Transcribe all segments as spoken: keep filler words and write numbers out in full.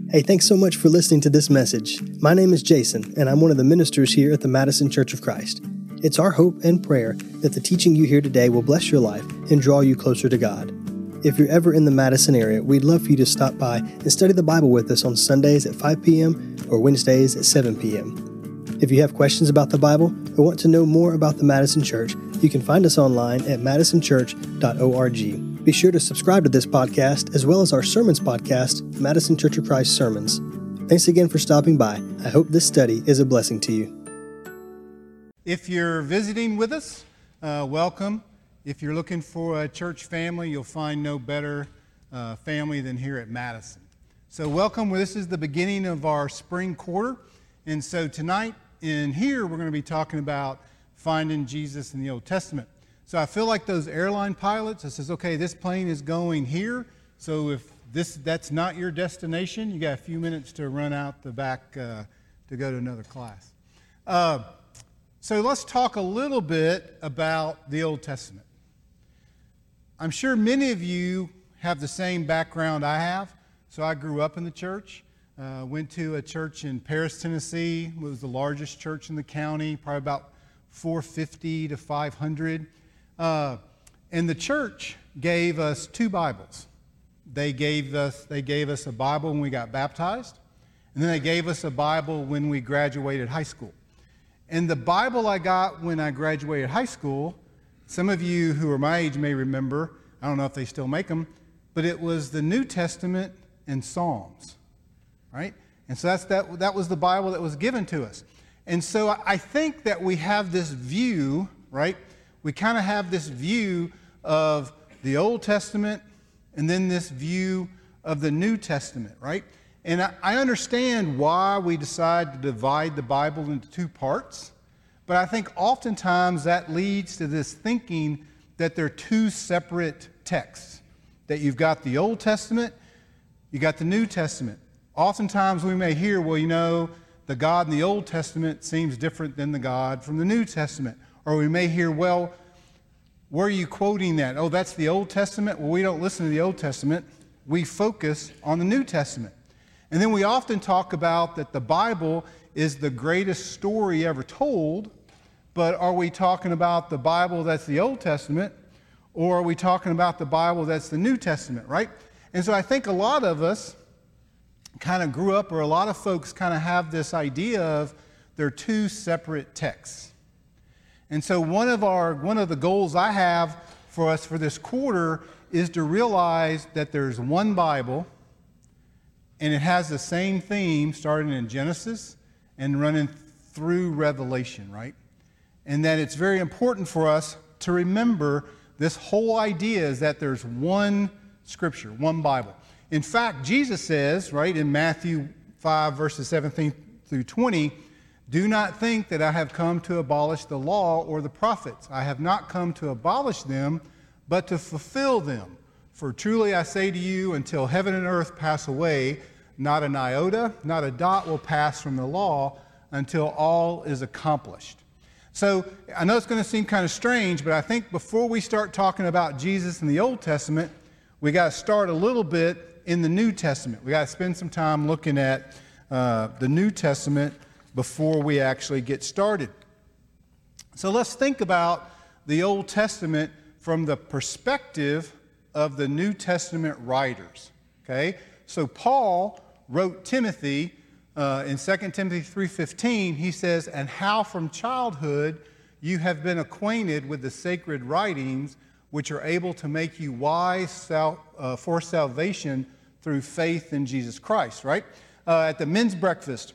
Hey, thanks so much for listening to this message. My name is Jason, and I'm one of the ministers here at the Madison Church of Christ. It's our hope and prayer that the teaching you hear today will bless your life and draw you closer to God. If you're ever in the Madison area, we'd love for you to stop by and study the Bible with us on Sundays at five p.m. or Wednesdays at seven p.m. If you have questions about the Bible or want to know more about the Madison Church, you can find us online at madison church dot org. Be sure to subscribe to this podcast as well as our sermons podcast, Madison Church of Christ Sermons. Thanks again for stopping by. I hope this study is a blessing to you. If you're visiting with us, uh, welcome. If you're looking for a church family, you'll find no better uh, family than here at Madison. So welcome. This is the beginning of our spring quarter. And so tonight in here, we're going to be talking about finding Jesus in the Old Testament. So I feel like those airline pilots that says, okay, this plane is going here. So if this that's not your destination, you got a few minutes to run out the back uh, to go to another class. Uh, so let's talk a little bit about the Old Testament. I'm sure many of you have the same background I have. So I grew up in the church, uh, went to a church in Paris, Tennessee. It was the largest church in the county, probably about four fifty to five hundred. Uh, and the church gave us two Bibles. They gave us they gave us a Bible when we got baptized, and then they gave us a Bible when we graduated high school. And the Bible I got when I graduated high school, some of you who are my age may remember, I don't know if they still make them, but it was the New Testament and Psalms, right? And so that's that that was the Bible that was given to us. And so I think that we have this view, right? We kind of have this view of the Old Testament and then this view of the New Testament, right? And I, I understand why we decide to divide the Bible into two parts, but I think oftentimes that leads to this thinking that they're two separate texts, that you've got the Old Testament, you got the New Testament. Oftentimes we may hear, well, you know, the God in the Old Testament seems different than the God from the New Testament. Or we may hear, well, where are you quoting that? Oh, that's the Old Testament? Well, we don't listen to the Old Testament. We focus on the New Testament. And then we often talk about that the Bible is the greatest story ever told, but are we talking about the Bible that's the Old Testament, or are we talking about the Bible that's the New Testament, right? And so I think a lot of us kind of grew up, or a lot of folks kind of have this idea of they're two separate texts. And so one of our one of the goals I have for us for this quarter is to realize that there's one Bible, and it has the same theme starting in Genesis and running through Revelation, right? And that it's very important for us to remember this whole idea is that there's one Scripture, one Bible. In fact, Jesus says, right, in Matthew five, verses seventeen through twenty, do not think that I have come to abolish the law or the prophets. I have not come to abolish them, but to fulfill them. For truly I say to you, until heaven and earth pass away, not an iota, not a dot will pass from the law until all is accomplished. So I know it's going to seem kind of strange, but I think before we start talking about Jesus in the Old Testament, we got to start a little bit in the New Testament. We got to spend some time looking at uh, the New Testament before we actually get started. So let's think about the Old Testament from the perspective of the New Testament writers. Okay, so Paul wrote Timothy uh, in Second Timothy three fifteen. He says, "And how from childhood you have been acquainted with the sacred writings, which are able to make you wise sal- uh, for salvation through faith in Jesus Christ." Right? Uh, at the men's breakfast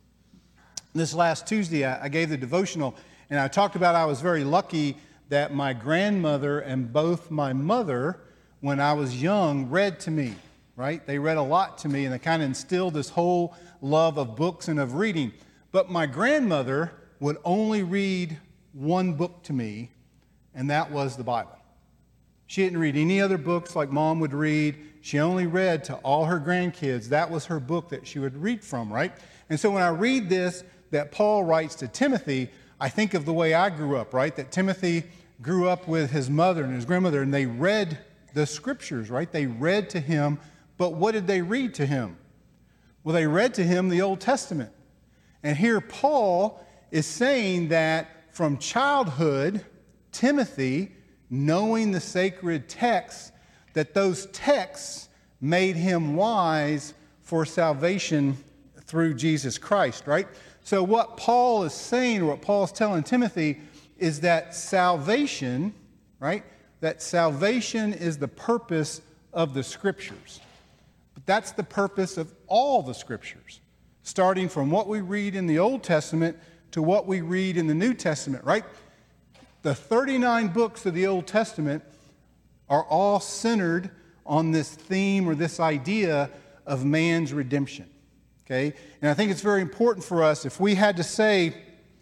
this last Tuesday, I, I gave the devotional, and I talked about I was very lucky that my grandmother and both my mother, when I was young, read to me. Right? They read a lot to me, and they kind of instilled this whole love of books and of reading. But my grandmother would only read one book to me, and that was the Bible. She didn't read any other books like Mom would read. She only read to all her grandkids. That was her book that she would read from, right? And so when I read this, that Paul writes to Timothy, I think of the way I grew up, right? That Timothy grew up with his mother and his grandmother, and they read the scriptures, right? They read to him, but what did they read to him? Well, they read to him the Old Testament. And here Paul is saying that from childhood, Timothy, knowing the sacred texts, that those texts made him wise for salvation through Jesus Christ, right? So what Paul is saying, or what Paul is telling Timothy, is that salvation, right? That salvation is the purpose of the Scriptures. But that's the purpose of all the Scriptures, starting from what we read in the Old Testament to what we read in the New Testament, right? The thirty-nine books of the Old Testament are all centered on this theme or this idea of man's redemption, okay? And I think it's very important for us, if we had to say,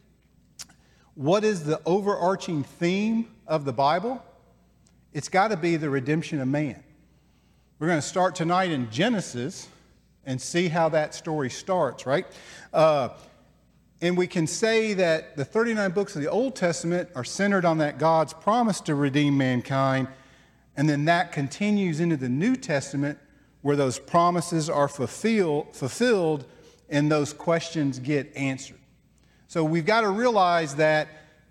what is the overarching theme of the Bible? It's got to be the redemption of man. We're going to start tonight in Genesis and see how that story starts, right? Uh, and we can say that the thirty-nine books of the Old Testament are centered on that God's promise to redeem mankind, and then that continues into the New Testament where those promises are fulfill, fulfilled and those questions get answered. So we've got to realize that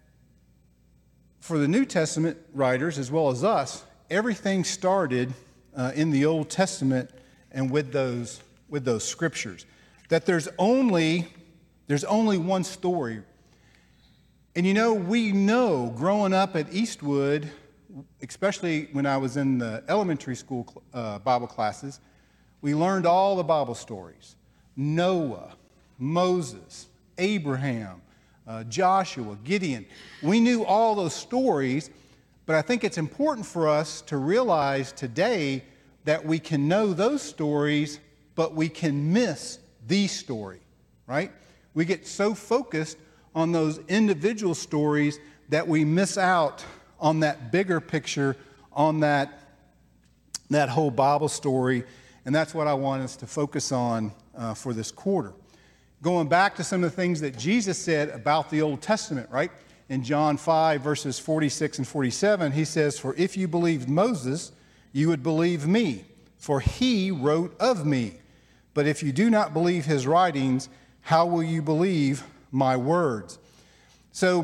for the New Testament writers as well as us, everything started uh, in the Old Testament and with those with those scriptures. That there's only there's only one story. And you know, we know growing up at Eastwood, especially when I was in the elementary school uh, Bible classes, we learned all the Bible stories. Noah, Moses, Abraham, uh, Joshua, Gideon. We knew all those stories, but I think it's important for us to realize today that we can know those stories, but we can miss the story, right? We get so focused on those individual stories that we miss out on that bigger picture, on that, that whole Bible story, and that's what I want us to focus on uh, for this quarter. Going back to some of the things that Jesus said about the Old Testament, right? In John five, verses forty-six and forty-seven, he says, "For if you believed Moses, you would believe me, for he wrote of me. But if you do not believe his writings, how will you believe my words?" So,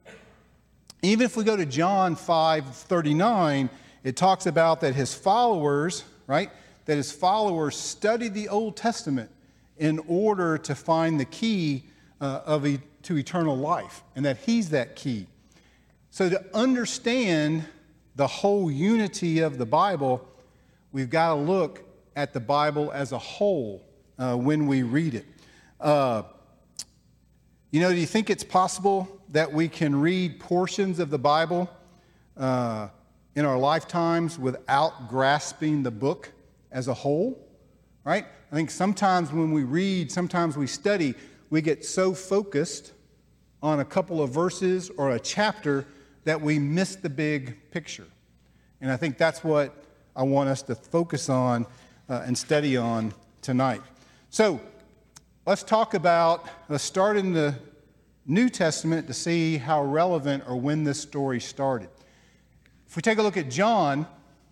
even if we go to John five thirty-nine, it talks about that his followers, right? That his followers studied the Old Testament in order to find the key uh, of e- to eternal life, and that he's that key. So to understand the whole unity of the Bible, we've got to look at the Bible as a whole uh, when we read it. Uh, you know, do you think it's possible that we can read portions of the Bible uh, in our lifetimes without grasping the book as a whole? Right? I think sometimes when we read, sometimes we study, we get so focused on a couple of verses or a chapter that we miss the big picture. And I think that's what I want us to focus on uh, and study on tonight. So let's talk about, let's start in the New Testament to see how relevant or when this story started. If we take a look at John,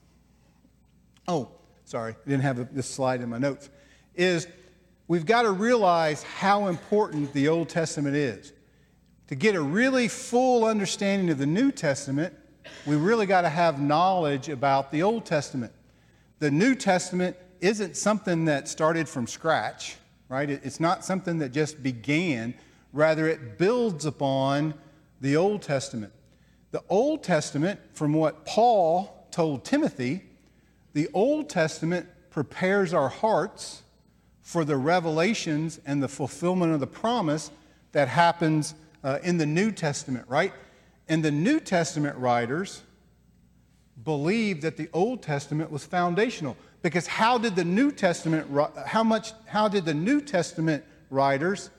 oh, sorry, I didn't have this slide in my notes, is we've got to realize how important the Old Testament is. To get a really full understanding of the New Testament, we really got to have knowledge about the Old Testament. The New Testament isn't something that started from scratch, right? It's not something that just began. Rather, it builds upon the Old Testament. The Old Testament, from what Paul told Timothy, the Old Testament prepares our hearts for the revelations and the fulfillment of the promise that happens uh, in the New Testament, right? And the New Testament writers believed that the Old Testament was foundational, because how did the New Testament how much how did the New Testament writers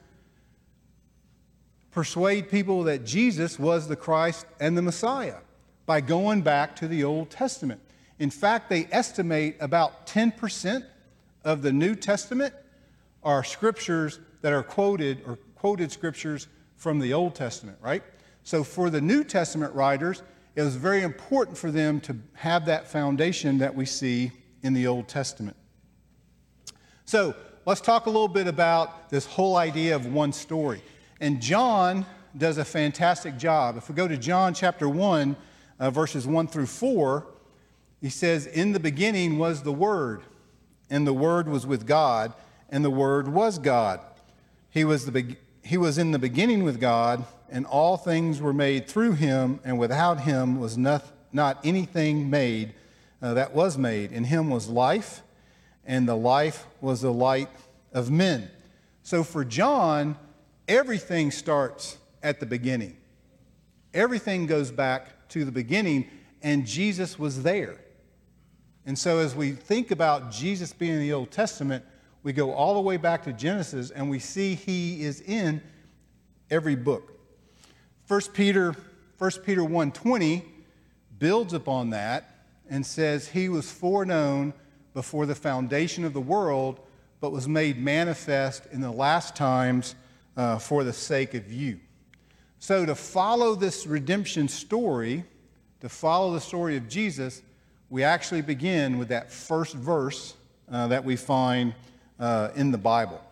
persuade people that Jesus was the Christ and the Messiah? By going back to the Old Testament. In fact, they estimate about ten percent of the New Testament are scriptures that are quoted or quoted scriptures from the Old Testament, right? So for the New Testament writers, it was very important for them to have that foundation that we see in the Old Testament. So let's talk a little bit about this whole idea of one story. And John does a fantastic job. If we go to John chapter one, uh, verses one through four, he says, "In the beginning was the Word, and the Word was with God, and the Word was God. He was, the be- he was in the beginning with God, and all things were made through him, and without him was not, not anything made uh, that was made. In him was life, and the life was the light of men." So for John, everything starts at the beginning. Everything goes back to the beginning, and Jesus was there. And so as we think about Jesus being in the Old Testament, we go all the way back to Genesis, and we see he is in every book. First Peter, First Peter one twenty builds upon that and says, "He was foreknown before the foundation of the world, but was made manifest in the last times uh, for the sake of you." So to follow this redemption story, to follow the story of Jesus, we actually begin with that first verse uh, that we find uh, in the Bible.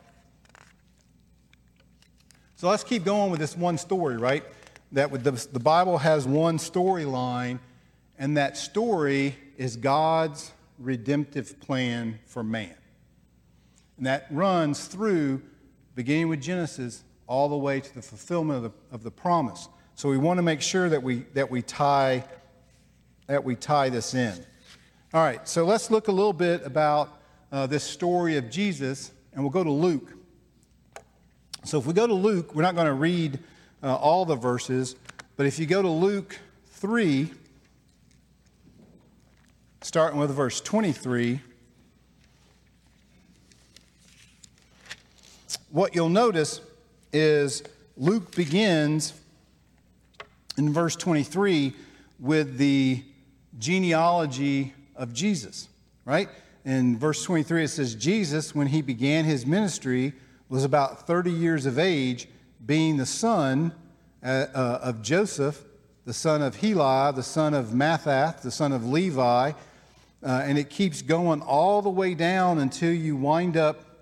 So let's keep going with this one story, right? That with the, the Bible has one storyline, and that story is God's redemptive plan for man. And that runs through, beginning with Genesis, all the way to the fulfillment of the, of the promise. So we want to make sure that we that we tie that we tie this in. All right, so let's look a little bit about uh, this story of Jesus, and we'll go to Luke. So if we go to Luke, we're not going to read uh, all the verses, but if you go to Luke three, starting with verse twenty-three, what you'll notice is Luke begins in verse twenty-three with the genealogy of Jesus, right? In verse twenty-three, it says, "Jesus, when he began his ministry, was about thirty years of age, being the son uh, uh, of Joseph, the son of Heli, the son of Mathath, the son of Levi." Uh, and it keeps going all the way down until you wind up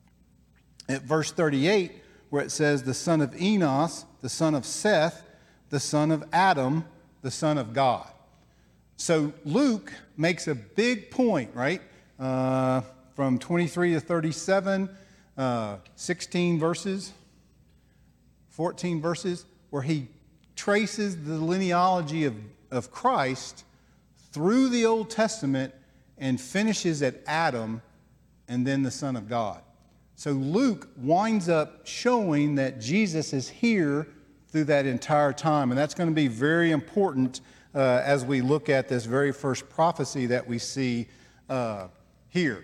at verse thirty-eight, where it says, "The son of Enos, the son of Seth, the son of Adam, the son of God." So Luke makes a big point, right? Uh, from twenty-three to thirty-seven, uh, sixteen verses, fourteen verses, where he traces the linealogy of, of Christ through the Old Testament and finishes at Adam and then the Son of God. So Luke winds up showing that Jesus is here through that entire time. And that's going to be very important uh, as we look at this very first prophecy that we see uh, here.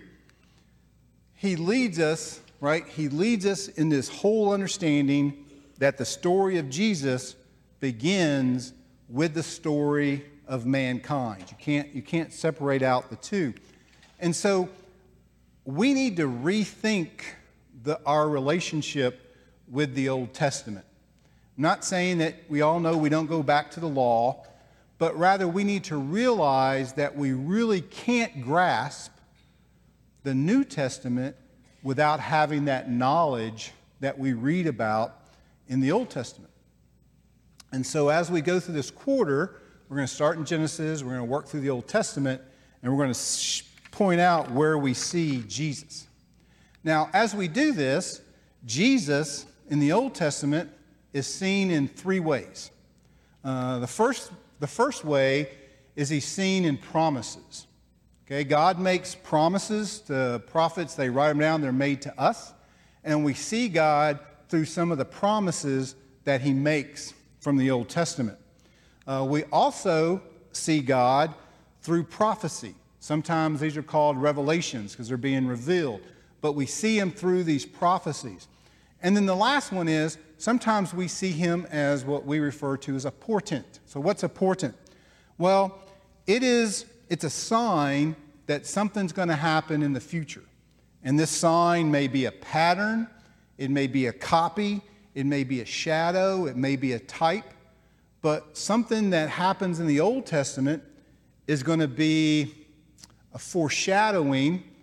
He leads us, right? He leads us in this whole understanding that the story of Jesus begins with the story of mankind. You can't, you can't separate out the two. And so we need to rethink the, our relationship with the Old Testament. I'm not saying that we all know we don't go back to the law, but rather we need to realize that we really can't grasp the New Testament without having that knowledge that we read about in the Old Testament. And so as we go through this quarter, we're going to start in Genesis, we're going to work through the Old Testament, and we're going to point out where we see Jesus. Now, as we do this, Jesus in the Old Testament is seen in three ways. Uh, the first, the first way is he's seen in promises. Okay, God makes promises to prophets. They write them down. They're made to us. And we see God through some of the promises that he makes from the Old Testament. Uh, we also see God through prophecy. Sometimes these are called revelations because they're being revealed. But we see him through these prophecies. And then the last one is sometimes we see him as what we refer to as a portent. So what's a portent? Well, it is, it's a sign that something's going to happen in the future. And this sign may be a pattern, it may be a copy, it may be a shadow, it may be a type. But something that happens in the Old Testament is going to be a foreshadowing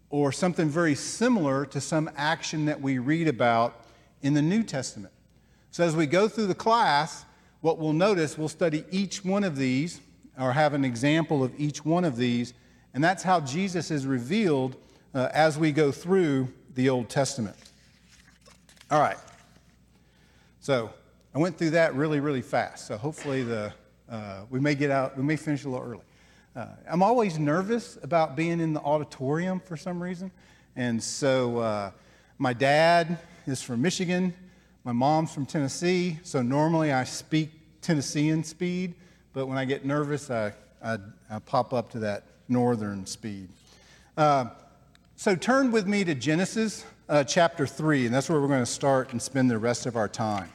or something very similar to some action that we read about in the New Testament. So as we go through the class, what we'll notice, we'll study each one of these, or have an example of each one of these, and that's how Jesus is revealed uh, as we go through the Old Testament. All right. So I went through that really, really fast. So hopefully the uh, we may get out, we may finish a little early. Uh, I'm always nervous about being in the auditorium for some reason. And so uh, my dad is from Michigan. My mom's from Tennessee. So normally I speak Tennessean speed, but when I get nervous, I, I, I pop up to that northern speed. Uh, so turn with me to Genesis uh, chapter three, and that's where we're going to start and spend the rest of our time.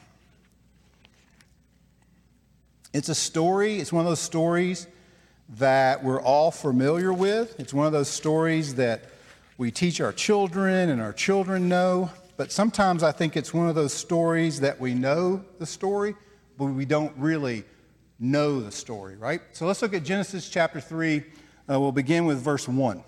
It's a story, it's one of those stories that we're all familiar with. It's one of those stories that we teach our children and our children know, but sometimes I think it's one of those stories that we know the story, but we don't really know the story, right? So let's look at Genesis chapter three. Uh, we'll begin with verse one.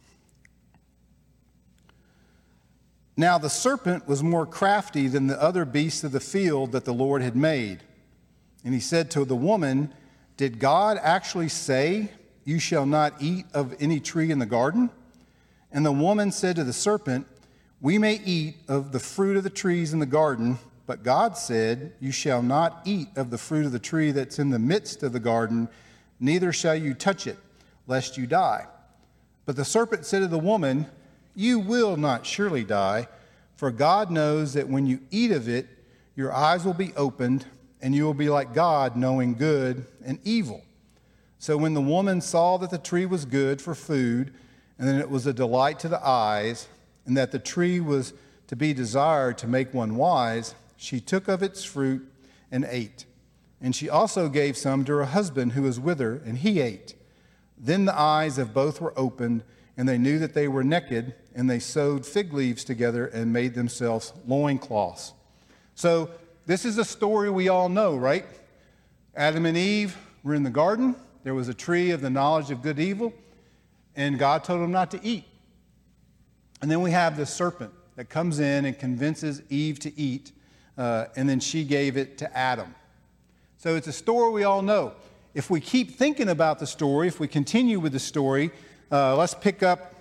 Now the serpent was more crafty than the other beasts of the field that the Lord had made. And he said to the woman, "Did God actually say, 'You shall not eat of any tree in the garden?' And the woman said to the serpent, 'We may eat of the fruit of the trees in the garden, but God said, You shall not eat of the fruit of the tree that's in the midst of the garden, neither shall you touch it, lest you die.' But the serpent said to the woman, 'You will not surely die, for God knows that when you eat of it, your eyes will be opened, and you will be like God, knowing good and evil.' So when the woman saw that the tree was good for food, and that it was a delight to the eyes, and that the tree was to be desired to make one wise, she took of its fruit and ate. And she also gave some to her husband who was with her, and he ate. Then the eyes of both were opened, and they knew that they were naked, and they sewed fig leaves together and made themselves loincloths." So this is a story we all know, right? Adam and Eve were in the garden. There was a tree of the knowledge of good and evil, and God told them not to eat. And then we have the serpent that comes in and convinces Eve to eat, uh, and then she gave it to Adam. So it's a story we all know. If we keep thinking about the story, if we continue with the story, uh, let's pick up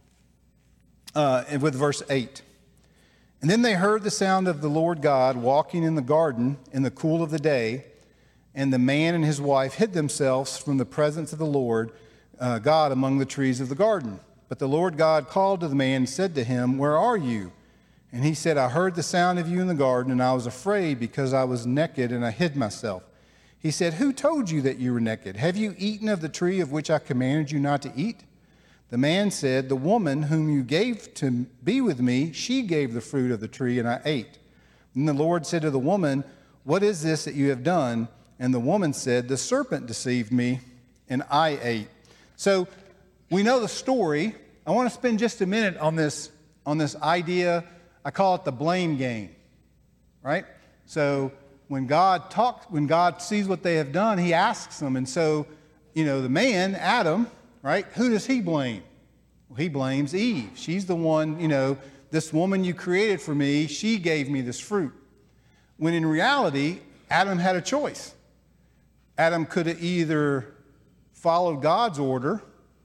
uh, with verse eight. "And then they heard the sound of the Lord God walking in the garden in the cool of the day, and the man and his wife hid themselves from the presence of the Lord uh, God among the trees of the garden. But the Lord God called to the man and said to him, 'Where are you?' And he said, 'I heard the sound of you in the garden, and I was afraid because I was naked and I hid myself.' He said, 'Who told you that you were naked? Have you eaten of the tree of which I commanded you not to eat?' The man said, 'The woman whom you gave to be with me, she gave the fruit of the tree, and I ate.' And the Lord said to the woman, 'What is this that you have done?' And the woman said, 'The serpent deceived me, and I ate.'" So we know the story. I want to spend just a minute on this, on this idea. I call it the blame game, right? So when God talks, when God sees what they have done, he asks them. And so, you know, the man, Adam, right? Who does he blame? Well, he blames Eve. She's the one, you know, this woman you created for me, she gave me this fruit. When in reality, Adam had a choice. Adam could have either followed God's order,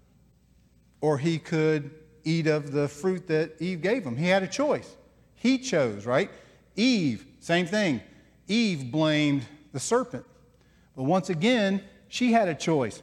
or he could eat of the fruit that Eve gave him. He had a choice. He chose, right? Eve, same thing. Eve blamed the serpent. But once again, she had a choice.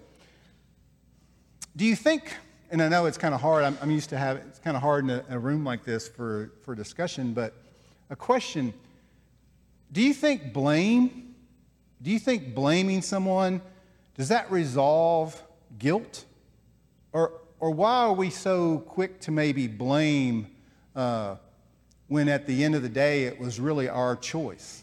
Do you think, and I know it's kind of hard, I'm, I'm used to have, it's kind of hard in a, a room like this for, for discussion, but a question, do you think blame, do you think blaming someone, does that resolve guilt? Or, or why are we so quick to maybe blame uh, when at the end of the day it was really our choice?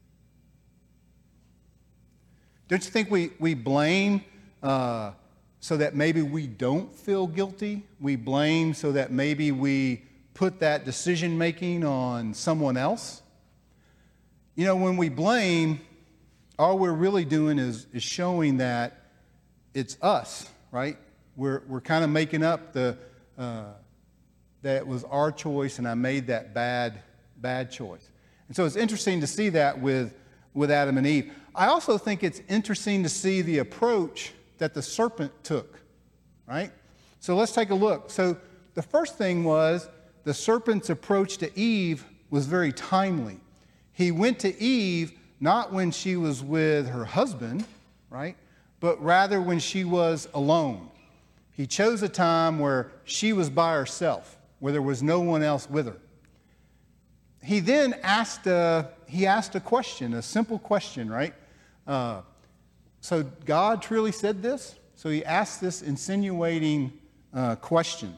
Don't you think we, we blame uh, so that maybe we don't feel guilty? We blame so that maybe we put that decision making on someone else? You know, when we blame, all we're really doing is, is showing that it's us, right? We're, we're kind of making up the, uh, that it was our choice and I made that bad, bad choice. And so it's interesting to see that with, with Adam and Eve. I also think it's interesting to see the approach that the serpent took, right? So let's take a look. So the first thing was the serpent's approach to Eve was very timely. He went to Eve not when she was with her husband, right? But rather when she was alone. He chose a time where she was by herself, where there was no one else with her. He then asked a, he asked a question, a simple question, right? Uh, so God truly said this? So he asked this insinuating uh, question.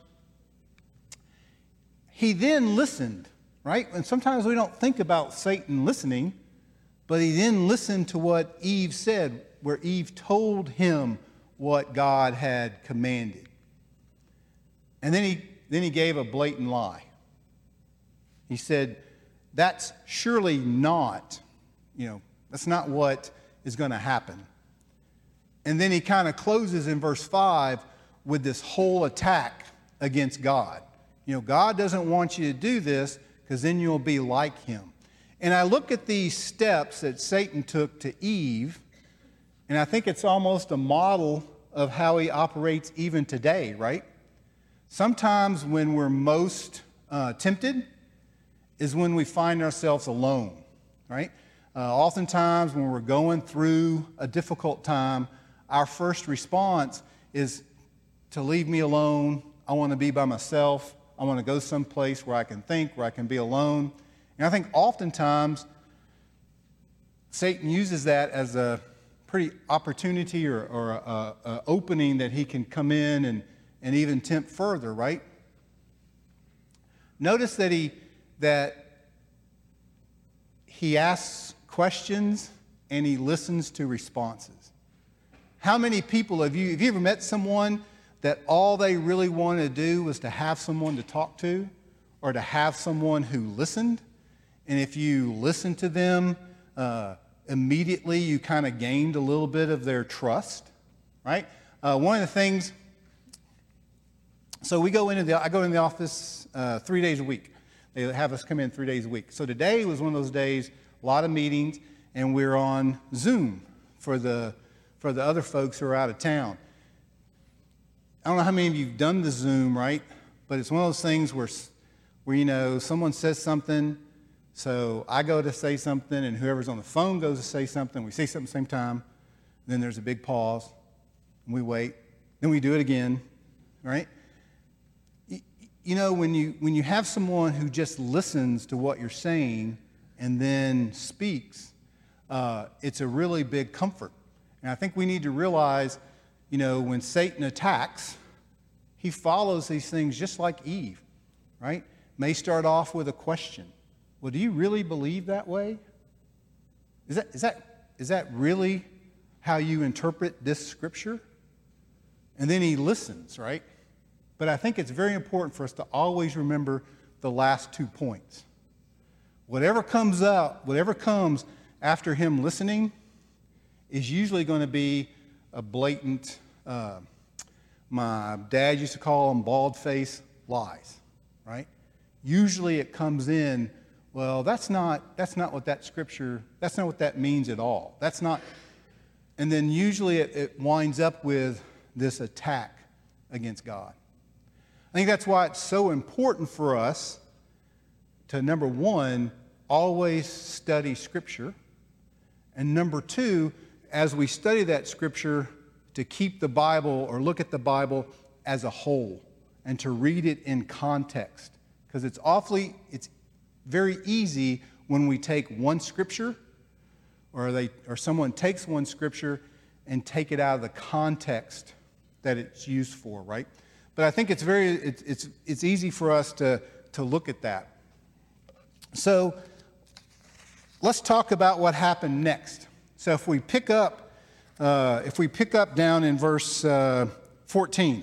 He then listened, right? And sometimes we don't think about Satan listening, but he then listened to what Eve said, where Eve told him what God had commanded. And then he, then he gave a blatant lie. He said, that's surely not, you know, that's not what is going to happen. And then he kind of closes in verse five with this whole attack against God. You know, God doesn't want you to do this because then you'll be like him. And I look at these steps that Satan took to Eve, and I think it's almost a model of how he operates even today, right? Sometimes when we're most uh, tempted is when we find ourselves alone, right? Uh, oftentimes when we're going through a difficult time, our first response is to leave me alone. I want to be by myself. I want to go someplace where I can think, where I can be alone. And I think oftentimes Satan uses that as a pretty opportunity or, or a, a, a opening that he can come in and, and even tempt further, right? Notice that he that he asks questions and he listens to responses. How many people have you, have you ever met someone that all they really wanted to do was to have someone to talk to or to have someone who listened? And if you listened to them, uh, immediately you kind of gained a little bit of their trust, right? Uh, one of the things, so we go into the, I go in the office uh, three days a week. They have us come in three days a week. So today was one of those days, a lot of meetings, and we're on Zoom for the for the other folks who are out of town. I don't know how many of you have done the Zoom, right? But it's one of those things where, where you know, someone says something, so I go to say something, and whoever's on the phone goes to say something. We say something at the same time. Then there's a big pause, and we wait. Then we do it again, right? You know, when you when you have someone who just listens to what you're saying and then speaks, uh, it's a really big comfort. And I think we need to realize, you know, when Satan attacks, he follows these things just like Eve, right? May start off with a question. Well, do you really believe that way? Is that is that is that really how you interpret this scripture? And then he listens, right? But I think it's very important for us to always remember the last two points. Whatever comes up, whatever comes after him listening is usually going to be a blatant, uh, my dad used to call them bald-faced lies, right? Usually it comes in, well, that's not, that's not what that scripture, that's not what that means at all. That's not, and then usually it, it winds up with this attack against God. I think that's why it's so important for us to, number one, always study Scripture, and number two, as we study that Scripture, to keep the Bible or look at the Bible as a whole and to read it in context. Because it's awfully, it's very easy when we take one Scripture or they or someone takes one Scripture and take it out of the context that it's used for, right? But I think it's very it's it's it's easy for us to to look at that. So let's talk about what happened next. So if we pick up uh, if we pick up down in verse uh, fourteen,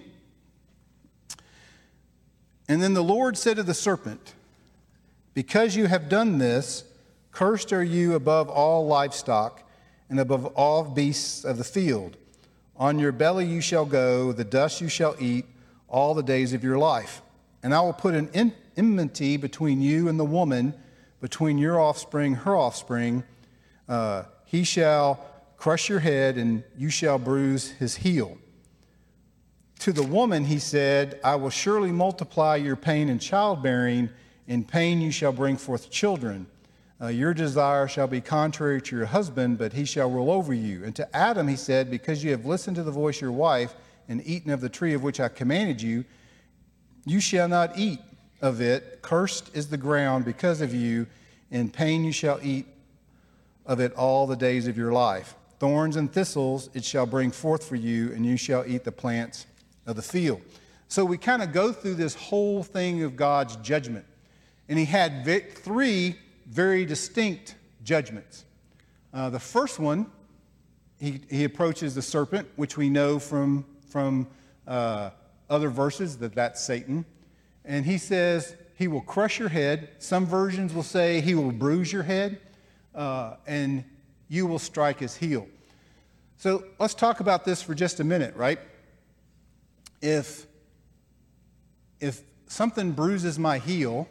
and then the Lord said to the serpent, "Because you have done this, cursed are you above all livestock and above all beasts of the field. On your belly you shall go; the dust you shall eat all the days of your life. And I will put an en- enmity between you and the woman, between your offspring, her offspring. Uh, he shall crush your head, and you shall bruise his heel. To the woman he said, I will surely multiply your pain in childbearing. In pain you shall bring forth children. Uh, your desire shall be contrary to your husband, but he shall rule over you. And to Adam he said, because you have listened to the voice of your wife and eaten of the tree of which I commanded you, you shall not eat of it. Cursed is the ground because of you. In pain you shall eat of it all the days of your life. Thorns and thistles it shall bring forth for you, and you shall eat the plants of the field. So we kind of go through this whole thing of God's judgment. And he had vi- three very distinct judgments. Uh, the first one, he, he approaches the serpent, which we know from, from uh, other verses that that's Satan. And he says he will crush your head. Some versions will say he will bruise your head, uh, and you will strike his heel. So let's talk about this for just a minute, right? If, if something bruises my heel,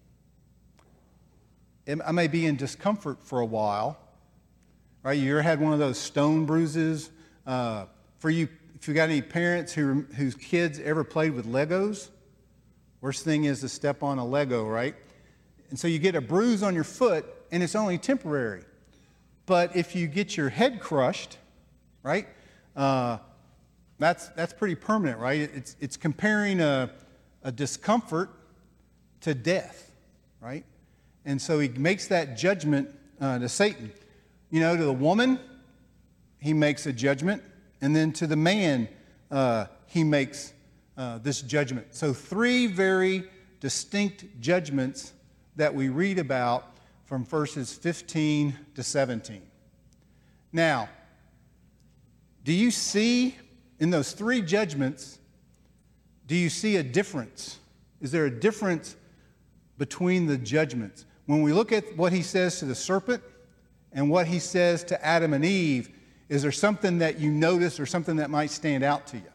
I may be in discomfort for a while, right? You ever had one of those stone bruises? Uh, for you, if you got any parents who, whose kids ever played with Legos, worst thing is to step on a Lego, right? And so you get a bruise on your foot, and it's only temporary. But if you get your head crushed, right, uh, that's that's pretty permanent, right? It's it's comparing a, a discomfort to death, right? And so he makes that judgment uh, to Satan. You know, to the woman, he makes a judgment. And then to the man, uh, he makes uh, this judgment. So three very distinct judgments that we read about from verses fifteen to seventeen. Now, do you see in those three judgments, do you see a difference? Is there a difference between the judgments? When we look at what he says to the serpent and what he says to Adam and Eve, is there something that you notice or something that might stand out to you?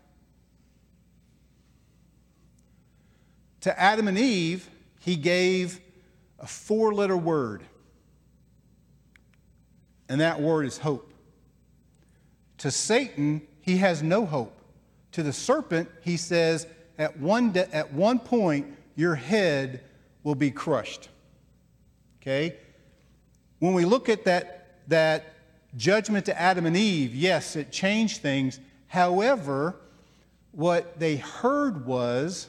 To Adam and Eve, he gave a four-letter word, and that word is hope. To Satan, he has no hope. To the serpent, he says, at one, de- at one point, your head will be crushed. Okay? When we look at that, that judgment to Adam and Eve, yes, it changed things. However, what they heard was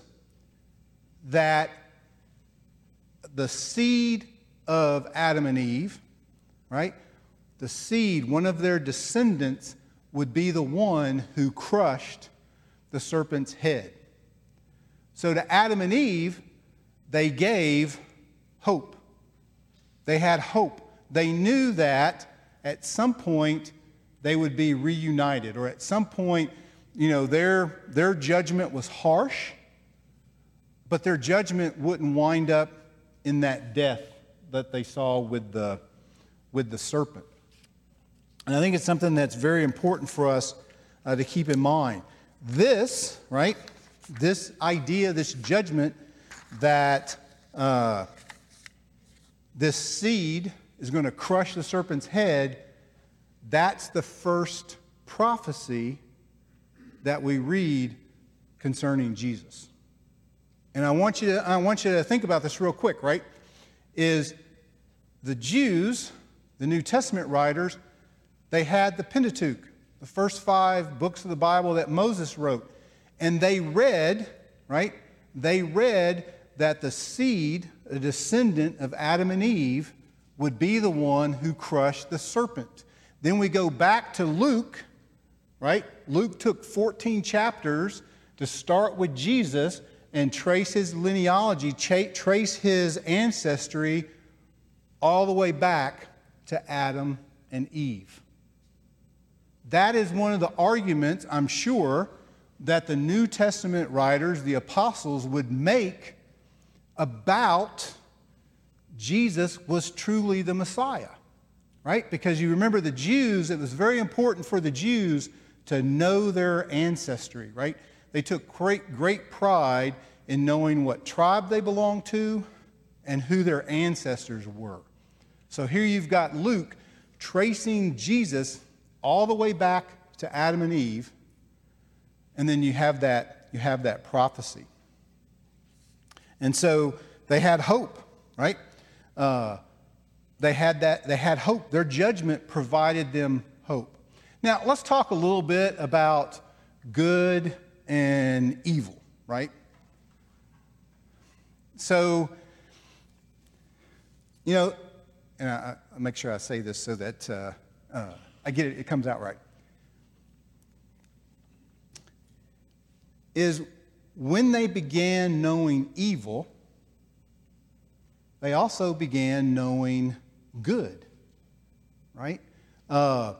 that the seed of Adam and Eve, right? The seed, one of their descendants, would be the one who crushed the serpent's head. So to Adam and Eve, they gave hope. They had hope. They knew that at some point they would be reunited, or at some point, you know, their, their judgment was harsh, but their judgment wouldn't wind up in that death that they saw with the, with the serpent. And I think it's something that's very important for us uh, to keep in mind. This, right, this idea, this judgment that uh, this seed is going to crush the serpent's head, that's the first prophecy that we read concerning Jesus. And I want you to, I want you to think about this real quick, right? Is the Jews, the New Testament writers, they had the Pentateuch, the first five books of the Bible that Moses wrote. And they read, right? They read that the seed, a descendant of Adam and Eve, would be the one who crushed the serpent. Then we go back to Luke, right? Luke took fourteen chapters to start with Jesus and trace his linealogy, trace his ancestry all the way back to Adam and Eve. That is one of the arguments, I'm sure, that the New Testament writers, the apostles, would make about Jesus was truly the Messiah, right? Because you remember the Jews, it was very important for the Jews to know their ancestry, right? They took great, great pride in knowing what tribe they belonged to and who their ancestors were. So here you've got Luke tracing Jesus all the way back to Adam and Eve, and then you have that, you have that prophecy. And so they had hope, right? Uh, they had that, they had hope. Their judgment provided them hope. Now, let's talk a little bit about good and evil, right? So, you know, and I, I make sure I say this so that uh, uh, I get it, it comes out right. Is when they began knowing evil, they also began knowing good, right? Uh,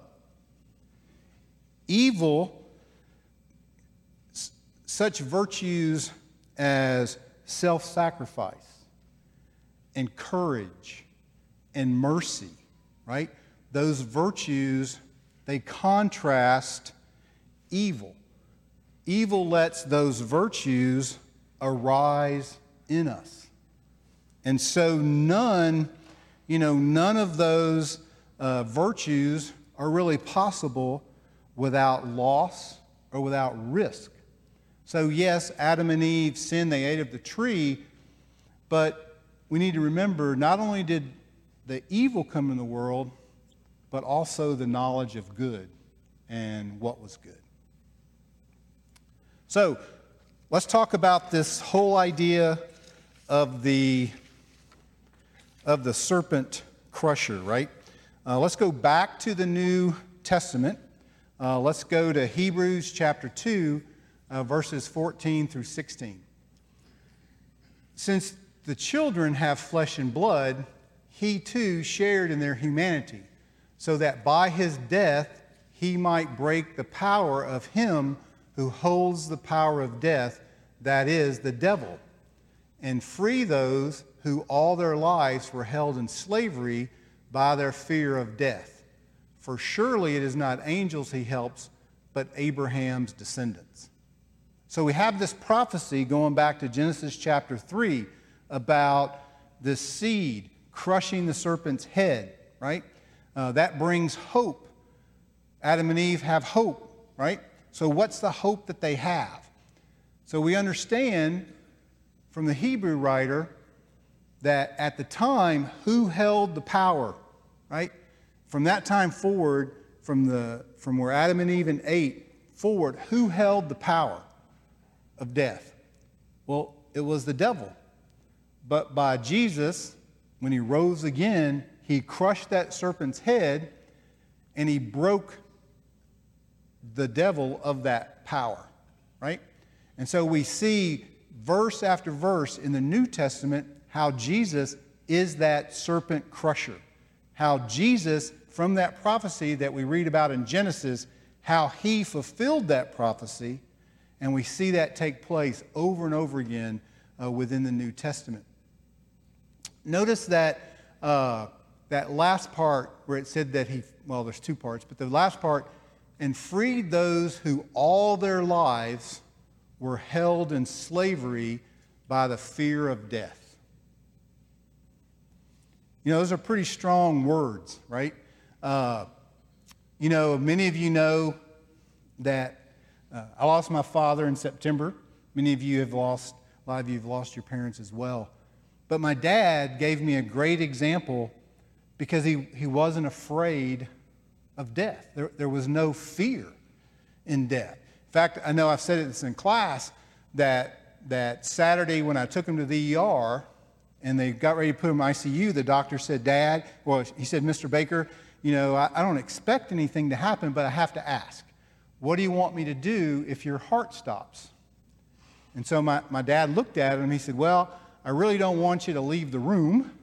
evil, s- such virtues as self-sacrifice and courage and mercy, right? Those virtues, they contrast evil. Evil lets those virtues arise in us. And so none, you know, none of those uh, virtues are really possible without loss or without risk. So yes, Adam and Eve sinned, they ate of the tree, but we need to remember not only did the evil come in the world, but also the knowledge of good and what was good. So let's talk about this whole idea of the, of the serpent crusher, right? Uh, let's go back to the New Testament. Uh, let's go to Hebrews chapter two, uh, verses fourteen through sixteen. Since the children have flesh and blood, he too shared in their humanity, so that by his death he might break the power of him who holds the power of death, that is, the devil, and free those who all their lives were held in slavery by their fear of death. For surely it is not angels he helps, but Abraham's descendants. So we have this prophecy going back to Genesis chapter three about this seed crushing the serpent's head, right? Uh, that brings hope. Adam and Eve have hope, right? So what's the hope that they have? So we understand from the Hebrew writer that at the time, who held the power, right? From that time forward, from, the, from where Adam and Eve ate forward, who held the power of death? Well, it was the devil. But by Jesus, when he rose again, he crushed that serpent's head and he broke the devil of that power, right? And so we see verse after verse in the New Testament how Jesus is that serpent crusher. How Jesus, from that prophecy that we read about in Genesis, how he fulfilled that prophecy, and we see that take place over and over again uh, within the New Testament. Notice that uh, that last part where it said that he, well, there's two parts, but the last part, and freed those who all their lives were held in slavery by the fear of death. You know, those are pretty strong words, right? Uh, you know, many of you know that uh, I lost my father in September. Many of you have lost, a lot of you have lost your parents as well. But my dad gave me a great example because he, he wasn't afraid of death. There, there was no fear in death. In fact, I know I've said this in class that, that Saturday when I took him to the E R and they got ready to put him in I C U, the doctor said, Dad, well, he said, Mister Baker, you know, I, I don't expect anything to happen, but I have to ask, what do you want me to do if your heart stops? And so my, my dad looked at him and he said, well, I really don't want you to leave the room.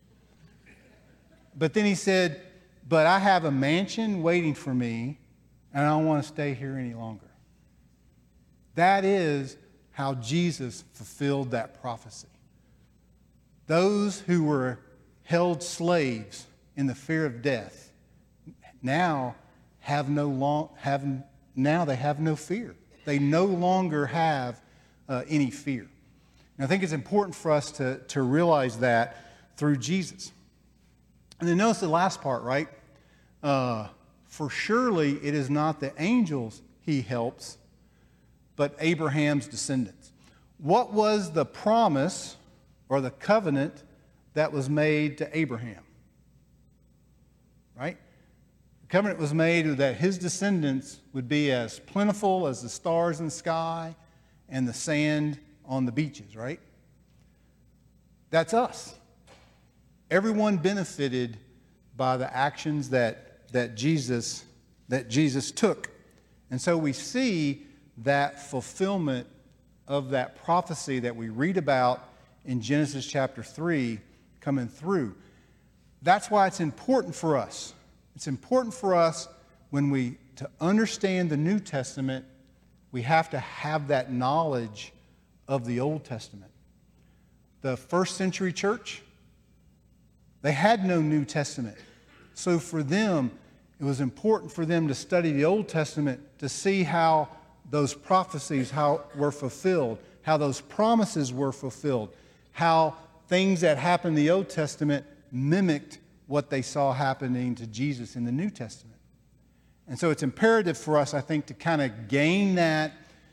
But then he said, but I have a mansion waiting for me, and I don't want to stay here any longer. That is how Jesus fulfilled that prophecy. Those who were held slaves in the fear of death now have no long have now they have no fear. They no longer have uh, any fear. And I think it's important for us to, to realize that through Jesus. And then notice the last part, right? Uh, for surely it is not the angels he helps, but Abraham's descendants. What was the promise or the covenant that was made to Abraham? Right? The covenant was made that his descendants would be as plentiful as the stars in the sky and the sand on the beaches, right? That's us. Everyone benefited by the actions that, that Jesus that Jesus took. And so we see that fulfillment of that prophecy that we read about in Genesis chapter three coming through. That's why it's important for us. It's important for us when we, to understand the New Testament, we have to have that knowledge of the Old Testament. The first century church, they had no New Testament. So for them, it was important for them to study the Old Testament to see how those prophecies how were fulfilled, how those promises were fulfilled, how things that happened in the Old Testament mimicked what they saw happening to Jesus in the New Testament. And so it's imperative for us, I think, to kind of gain that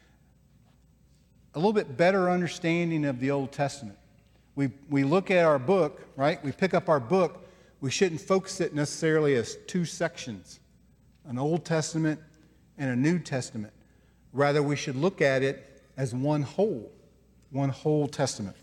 a little bit better understanding of the Old Testament. We, we look at our book, right? We pick up our book. We shouldn't focus it necessarily as two sections, an Old Testament and a New Testament. Rather, we should look at it as one whole, one whole testament.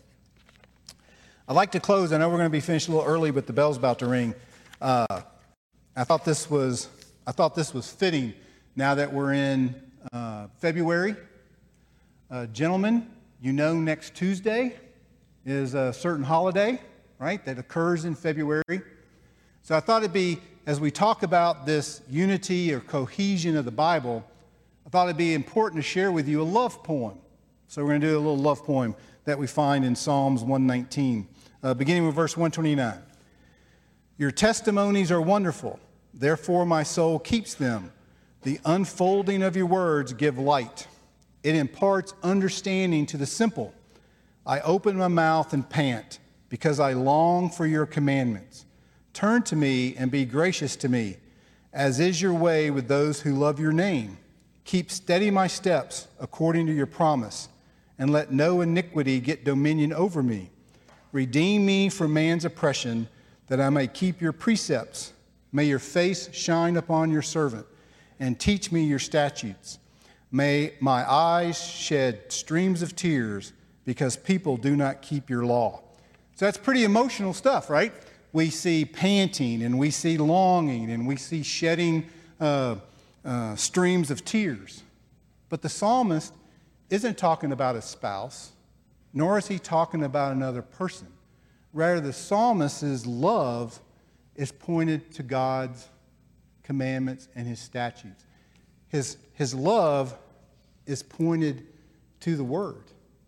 I'd like to close. I know we're going to be finished a little early, but the bell's about to ring. Uh, I thought this was I thought this was fitting now that we're in uh, February. Uh, gentlemen, you know next Tuesday is a certain holiday, right, that occurs in February. So I thought it'd be, as we talk about this unity or cohesion of the Bible, I thought it'd be important to share with you a love poem. So we're going to do a little love poem that we find in Psalms one nineteen, uh, beginning with verse one twenty-nine. Your testimonies are wonderful, therefore my soul keeps them. The unfolding of your words give light. It imparts understanding to the simple. I open my mouth and pant, because I long for your commandments. Turn to me and be gracious to me, as is your way with those who love your name. Keep steady my steps according to your promise, and let no iniquity get dominion over me. Redeem me from man's oppression, that I may keep your precepts. May your face shine upon your servant, and teach me your statutes. May my eyes shed streams of tears, because people do not keep your law. So that's pretty emotional stuff, right? We see panting, and we see longing, and we see shedding uh, uh, streams of tears. But the psalmist isn't talking about a spouse, nor is he talking about another person. Rather, the psalmist's love is pointed to God's commandments and his statutes. His, his love is pointed to the Word.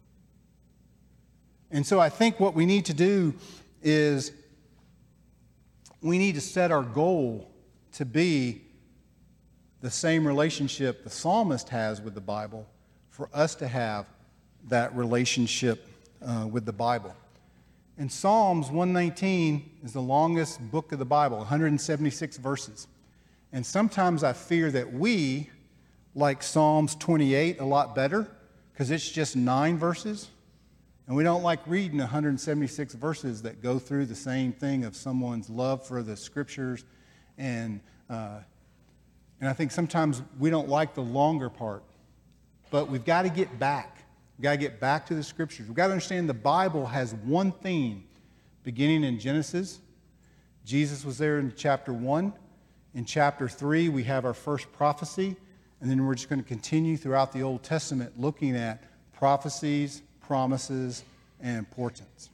And so I think what we need to do is we need to set our goal to be the same relationship the psalmist has with the Bible, for us to have that relationship uh, with the Bible. And Psalms one nineteen is the longest book of the Bible, one hundred seventy-six verses. And sometimes I fear that we like Psalms twenty-eight a lot better because it's just nine verses. And we don't like reading one hundred seventy-six verses that go through the same thing of someone's love for the Scriptures. And, uh, and I think sometimes we don't like the longer part. But we've got to get back. We've got to get back to the Scriptures. We've got to understand the Bible has one theme beginning in Genesis. Jesus was there in chapter one. In chapter three, we have our first prophecy. And then we're just going to continue throughout the Old Testament looking at prophecies, promises, and portents.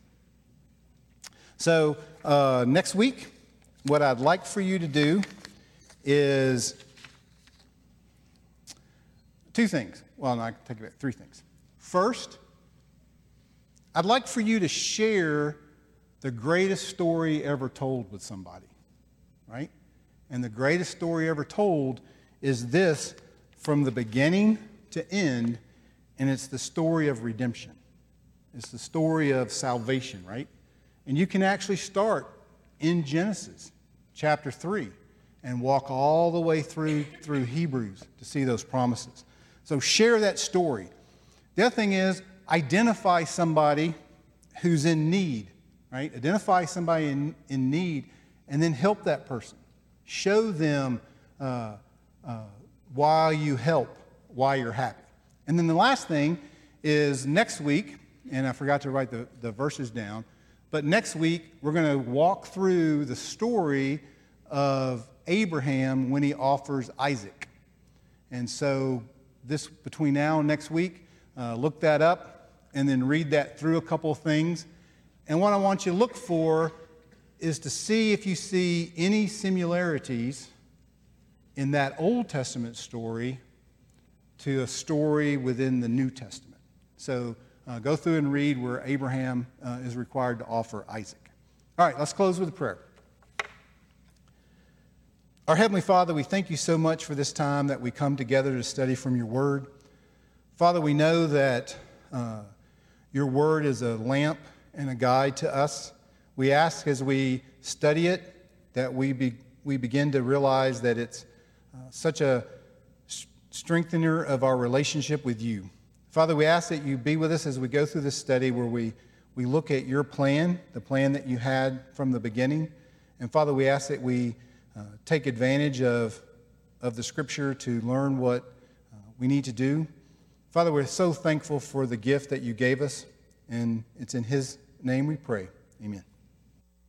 So uh, next week, what I'd like for you to do is two things. Well, no, I can take it back. Three things. First, I'd like for you to share the greatest story ever told with somebody, right? And the greatest story ever told is this, from the beginning to end, and it's the story of redemption. It's the story of salvation, right? And you can actually start in Genesis chapter three and walk all the way through through Hebrews to see those promises. So share that story. The other thing is identify somebody who's in need, right? Identify somebody in, in need and then help that person. Show them uh, uh, why you help, why you're happy. And then the last thing is next week, and I forgot to write the, the verses down, but next week we're going to walk through the story of Abraham when he offers Isaac. And so this between now and next week, uh, look that up and then read that through a couple of things. And what I want you to look for is to see if you see any similarities in that Old Testament story to a story within the New Testament. So uh, go through and read where Abraham uh, is required to offer Isaac. All right, let's close with a prayer. Our Heavenly Father, we thank you so much for this time that we come together to study from your word. Father, we know that uh, your word is a lamp and a guide to us. We ask as we study it that we be, we begin to realize that it's uh, such a strengthener of our relationship with you. Father, we ask that you be with us as we go through this study where we, we look at your plan, the plan that you had from the beginning. And Father, we ask that we uh, take advantage of, of the Scripture to learn what uh, we need to do. Father, we're so thankful for the gift that you gave us, and it's in his name we pray. Amen.